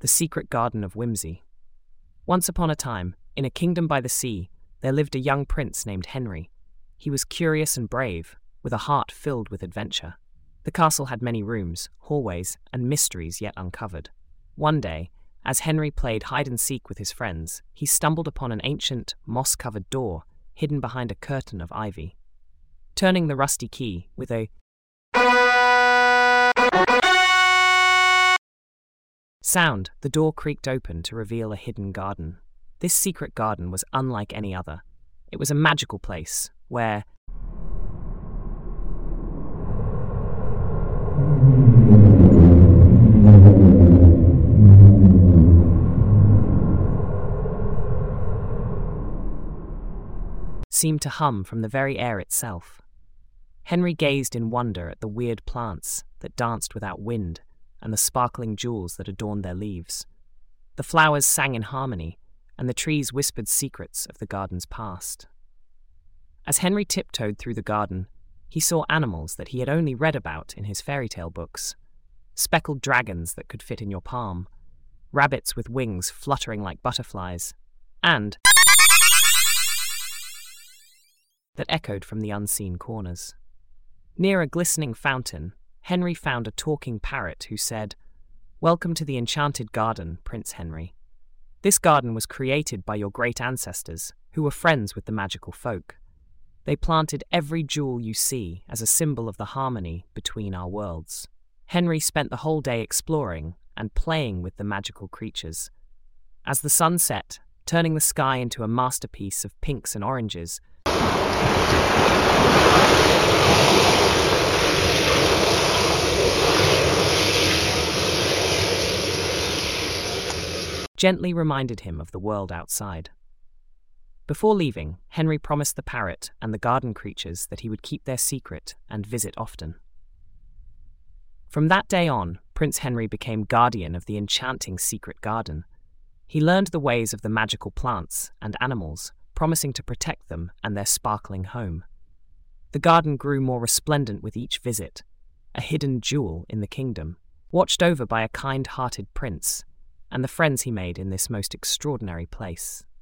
The Secret Garden of Whimsy. Once upon a time, in a kingdom by the sea, there lived a young prince named Henry. He was curious and brave, with a heart filled with adventure. The castle had many rooms, hallways, and mysteries yet uncovered. One day, as Henry played hide-and-seek with his friends, he stumbled upon an ancient, moss-covered door hidden behind a curtain of ivy. Turning the rusty key with a sound, the door creaked open to reveal a hidden garden. This secret garden was unlike any other. It was a magical place where seemed to hum from the very air itself. Henry gazed in wonder at the weird plants that danced without wind and the sparkling jewels that adorned their leaves. The flowers sang in harmony, and the trees whispered secrets of the garden's past. As Henry tiptoed through the garden, he saw animals that he had only read about in his fairy tale books. Speckled dragons that could fit in your palm, rabbits with wings fluttering like butterflies, and that echoed from the unseen corners. Near a glistening fountain, Henry found a talking parrot who said, "Welcome to the enchanted garden, Prince Henry. This garden was created by your great ancestors, who were friends with the magical folk. They planted every jewel you see as a symbol of the harmony between our worlds." Henry spent the whole day exploring and playing with the magical creatures. As the sun set, turning the sky into a masterpiece of pinks and oranges, gently reminded him of the world outside. Before leaving, Henry promised the parrot and the garden creatures that he would keep their secret and visit often. From that day on, Prince Henry became guardian of the enchanting secret garden. He learned the ways of the magical plants and animals, promising to protect them and their sparkling home. The garden grew more resplendent with each visit, a hidden jewel in the kingdom, watched over by a kind-hearted prince, and the friends he made in this most extraordinary place.